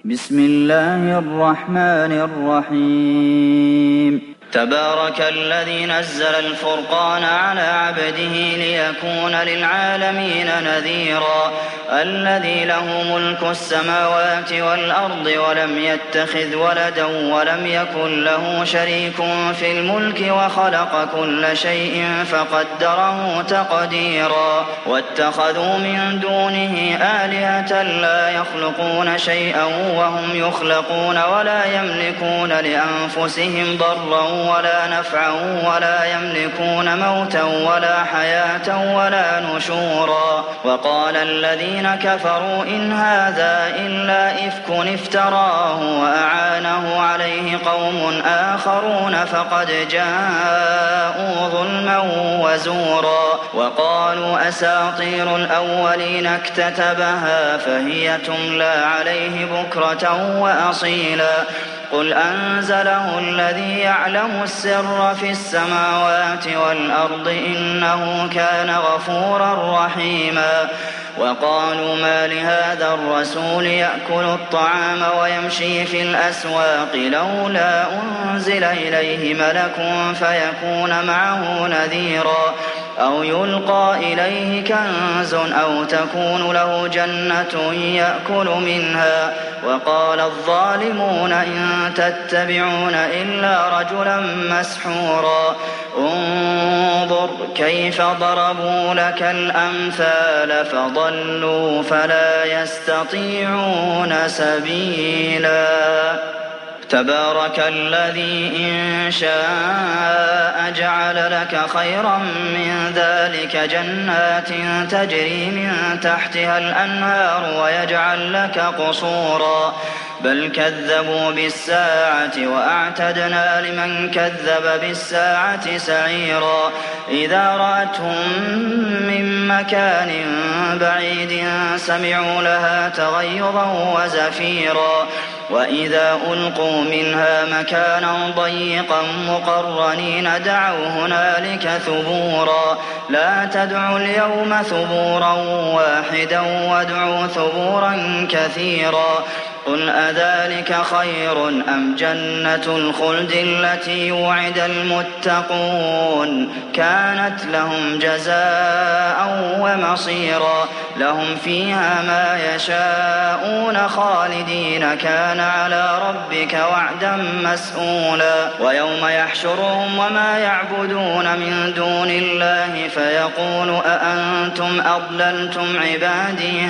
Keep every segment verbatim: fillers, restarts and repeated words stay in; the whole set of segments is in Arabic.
بسم الله الرحمن الرحيم تبارك الذي نزل الفرقان على عبده ليكون للعالمين نذيرا الذي له ملك السماوات والأرض ولم يتخذ ولدا ولم يكن له شريك في الملك وخلق كل شيء فقدره تقديرا واتخذوا من دونه آلهة لا يخلقون شيئا وهم يخلقون ولا يملكون لأنفسهم ضرا ولا نفعا ولا يملكون موتا ولا حياة ولا نشورا وقال الذين كفروا إن هذا إلا إفك افتراه وأعانه عليه قوم آخرون فقد جاءوا ظلما وزورا وقالوا أساطير الأولين اكتتبها فهي تملى عليه بكرة وأصيلا قل أنزله الذي يعلم السر في السماوات والأرض إنه كان غفورا رحيما وقالوا ما لهذا الرسول يأكل الطعام ويمشي في الأسواق لولا أنزل إليه ملك فيكون معه نذيرا أو يلقى إليه كنز أو تكون له جنة يأكل منها وقال الظالمون إن تتبعون إلا رجلا مسحورا انظر كيف ضربوا لك الأمثال فضلوا فلا يستطيعون سبيلا تبارك الذي إن شاء جعل لك خيرا من ذلك جنات تجري من تحتها الأنهار ويجعل لك قصورا بل كذبوا بالساعة وأعتدنا لمن كذب بالساعة سعيرا إذا رأتهم من مكان بعيد سمعوا لها تغيظا وزفيرا وإذا ألقوا منها مكانا ضيقا مقرنين دعوا هنالك ثبورا لا تدعوا اليوم ثبورا واحدا وادعوا ثبورا كثيرا قل أذلك خير أم جنة الخلد التي وعد المتقون كانت لهم جزاء ومصيرا لهم فيها ما يشاءون خالدين كان على ربك وعدا مسئولا ويوم يحشرهم وما يعبدون من دون الله فيقول أأنتم أضللتم عبادي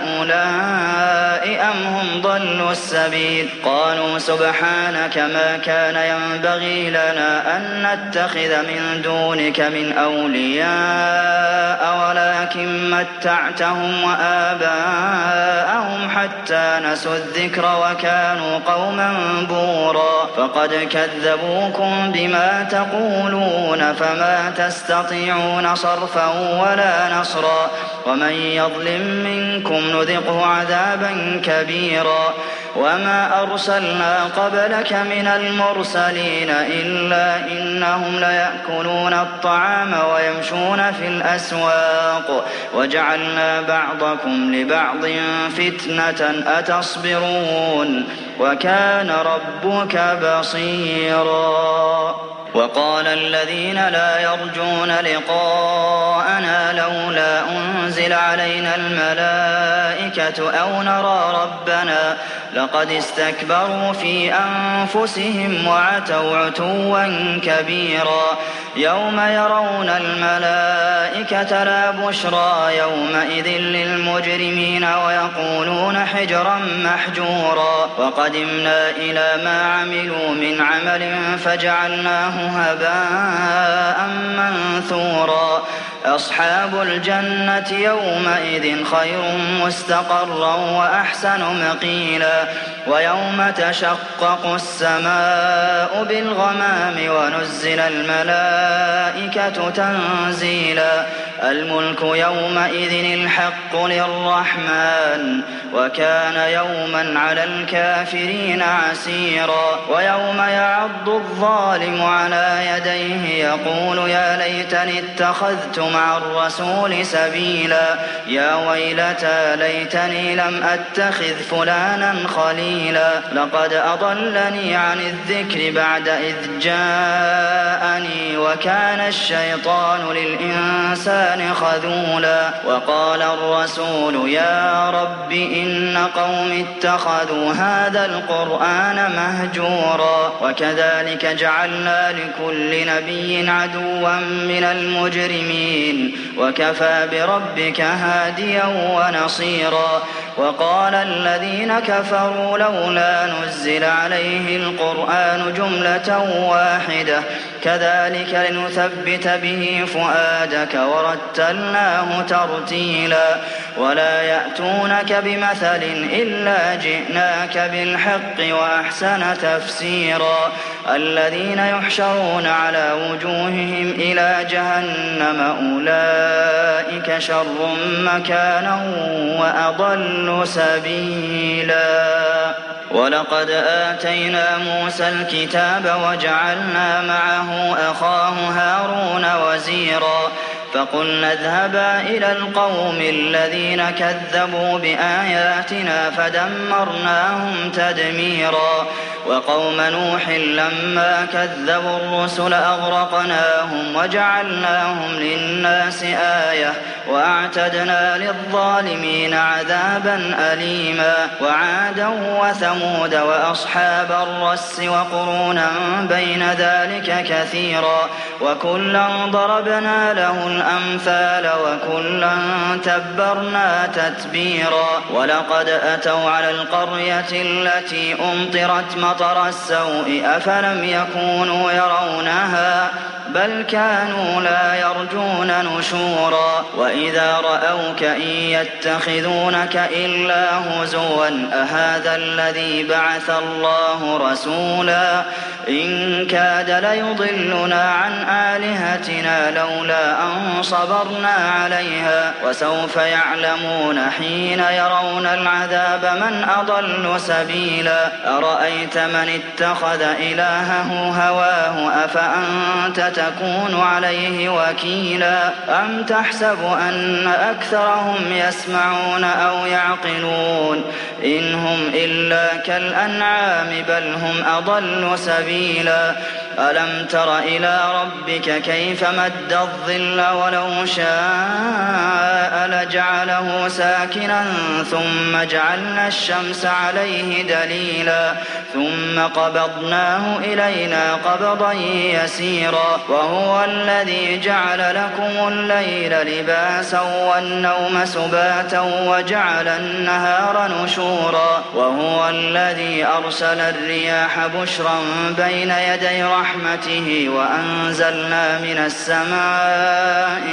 هؤلاء أم هم ضلوا السبيل قالوا سبحانك ما كان ينبغي لنا أن نتخذ من دونك من أولياء ولكن متعتهم وآباءهم حتى نسوا الذكر وكانوا قوما بورا فقد كذبوكم بما تقولون فما تستطيعون صرفا ولا نصرا ومن يظلم منكم نذقه عذابا كبيرا وما أرسلنا قبلك من المرسلين إلا إنهم ليأكلون الطعام ويمشون في الأسواق وجعلنا بعضكم لبعض فتنة أتصبرون وكان ربك بصيرا وقال الذين لا يرجون لقاءنا لولا أنزل علينا الملائكة أو نرى ربنا لقد استكبروا في أنفسهم وعتوا عتوا كبيرا يوم يرون الملائكة لا بشرى يومئذ للمجرمين ويقولون حجرا محجورا وقدمنا إلى ما عملوا من عمل فجعلناه هباء منثورا أصحاب الجنة يومئذ خير مستقرا وأحسن مقيلا ويوم تشقق السماء بالغمام ونزل الملائكة تنزيلا الملك يومئذ الحق للرحمن وكان يوما على الكافرين عسيرا ويوم يعض الظالم على يديه يقول يا ليتني اتخذت مع الرسول سبيلا يا ويلتى ليتني لم أتخذ فلانا خليلا لقد أضلني عن الذكر بعد إذ جاءني وكان الشيطان للإنسان خذولا وقال الرسول يا رب إن قوم اتخذوا هذا القرآن مهجورا وكذلك جعلنا لكل نبي عدوا من المجرمين وكفى بربك هاديا ونصيرا وقال الذين كفروا لولا نزل عليه القرآن جملة واحدة كذلك لنثبت به فؤادك ورتلناه ترتيلا ولا يأتونك بمثل إلا جئناك بالحق وأحسن تفسيرا الذين يحشرون على وجوههم إلى جهنم أولئك شر مكانا وأضل سبيلا ولقد آتينا موسى الكتاب وجعلنا معه أخاه هارون وزيرا فقلنا اذهبا إلى القوم الذين كذبوا بآياتنا فدمرناهم تدميرا وقوم نوح لما كذبوا الرسل أغرقناهم وجعلناهم للناس آية وأعتدنا للظالمين عذابا أليما وعادا وثمود وأصحاب الرس وقرونا بين ذلك كثيرا وكلا ضربنا له الأمثال وكلا تبرنا تتبيرا ولقد أتوا على القرية التي أمطرت مطر السوء أفلم يكونوا يرونها بل كانوا لا يرجون نشورا وإذا رأوك إن يتخذونك إلا هزوا أهذا الذي بعث الله رسولا إن كاد ليضلنا عن آلهتنا لولا أن صبرنا عليها وسوف يعلمون حين يرون العذاب من أضل سبيلا أرأيت من اتخذ إلهه هواه أفأنت تكون عليه وكيلا أم تحسب أن أكثرهم يسمعون أو يعقلون إن هم إلا كالأنعام بل هم أضل سبيلا ألم تر إلى ربك كيف مد الظل ولو شاء لجعله ساكنا ثم جعلنا الشمس عليه دليلا ثم قبضناه إلينا قبضا يسيرا وهو الذي جعل لكم الليل لباسا والنوم سباتا وجعل النهار نشورا وهو الذي أرسل الرياح بشرا بين يدي رحمته وأنزلنا من السماء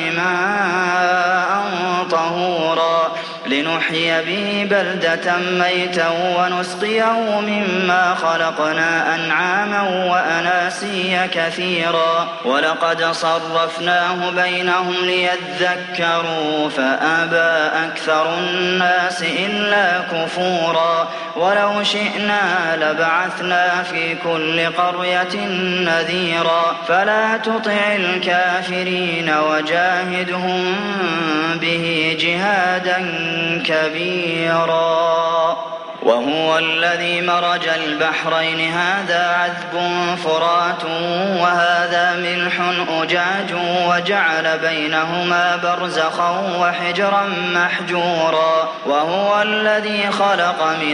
ماء طهورا لنحيي به بلدة ميتا ونسقيه مما خلقنا أنعاما وأناسيا كثيرا ولقد صرفناه بينهم ليذكروا فأبى أكثر الناس إلا كفورا ولو شئنا لبعثنا في كل قرية نذيرا فلا تطع الكافرين وجاهدهم به جهادا كبيرا وهو الذي مرج البحرين هذا عذب فرات وهذا ملح أجاج وجعل بينهما برزخا وحجرا محجورا وهو الذي خلق من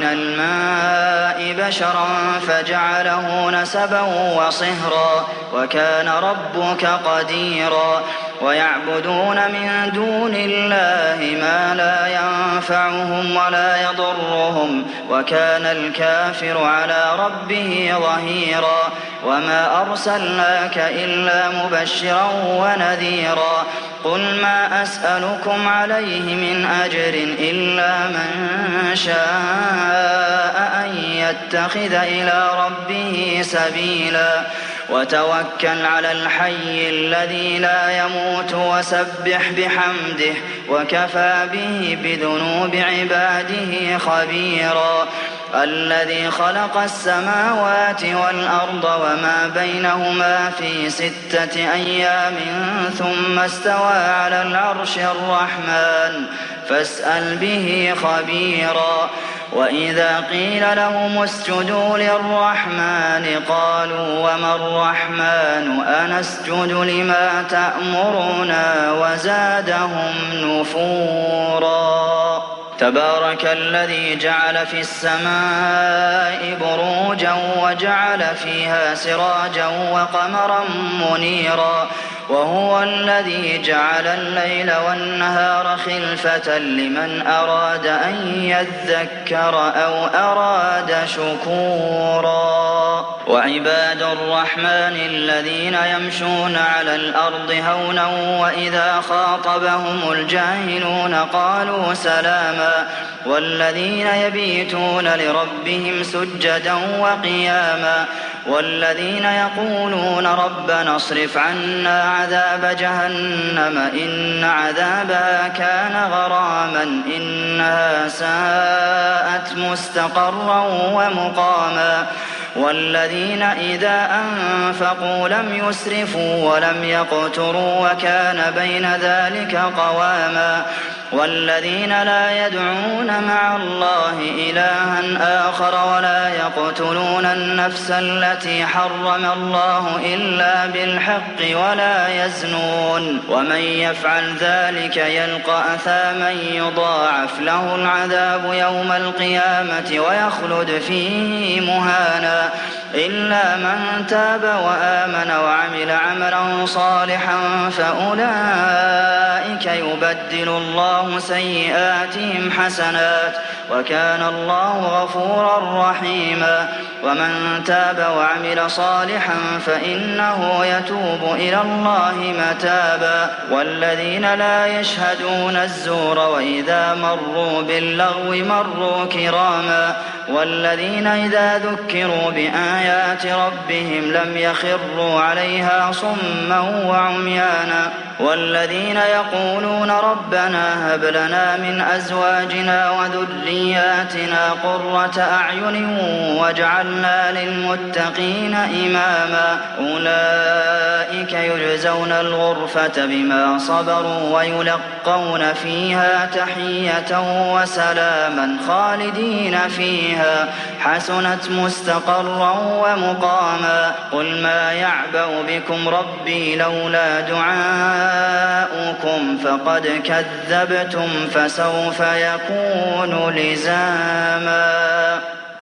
الماء بشرا فجعله نسبا وصهرا وكان ربك قديرا ويعبدون من دون الله ما لا ينفعهم ولا يضرهم وكان الكافر على ربه ظهيرا وما أرسلناك إلا مبشرا ونذيرا قل ما أسألكم عليه من أجر إلا من شاء أن يتخذ إلى ربه سبيلا وتوكل على الحي الذي لا يموت وسبح بحمده وكفى به بذنوب عباده خبيرا الذي خلق السماوات والأرض وما بينهما في ستة أيام ثم استوى على العرش الرحمن فاسأل به خبيرا وإذا قيل لهم اسجدوا للرحمن قالوا وما الرحمن أنسجد لما تأمرنا وزادهم نفورا تبارك الذي جعل في السماء بروجا وجعل فيها سراجا وقمرا منيرا وهو الذي جعل الليل والنهار خلفة لمن أراد أن يذكر أو أراد شكورا وعباد الرحمن الذين يمشون على الأرض هونا وإذا خاطبهم الجاهلون قالوا سلاما والذين يبيتون لربهم سجدا وقياما والذين يقولون ربنا اصرف عنا عذاب جهنم إن عذابها كان غراما إنها ساءت مستقرا ومقاما والذين إذا أنفقوا لم يسرفوا ولم يقتروا وكان بين ذلك قواما والذين لا يدعون مع الله إلها آخر ولا يقتلون النفس التي حرم الله إلا بالحق ولا يزنون ومن يفعل ذلك يلقى أثاما يضاعف له العذاب يوم القيامة ويخلد فيه مهانا إلا من تاب وآمن وعمل عملا صالحا فأولئك يبدل الله سيئاتهم حسنات وكان الله غفورا رحيما ومن تاب وعمل صالحا فإنه يتوب إلى الله متابا والذين لا يشهدون الزور وإذا مروا باللغو مروا كراما والذين إذا ذكروا بآيات ربهم لم يخروا عليها صما وعميانا والذين يقولون ربنا هب لنا من أزواجنا وذرياتنا قرة أعين واجعلنا للمتقين إماما أولئك يجزون الغرفة بما صبروا ويلقون فيها تحية وسلاما خالدين فيها حسنت مستقرا ومقاما قل ما يعبأ بكم ربي لولا دعاؤكم فقد كذبتم فسوف يكون لزاما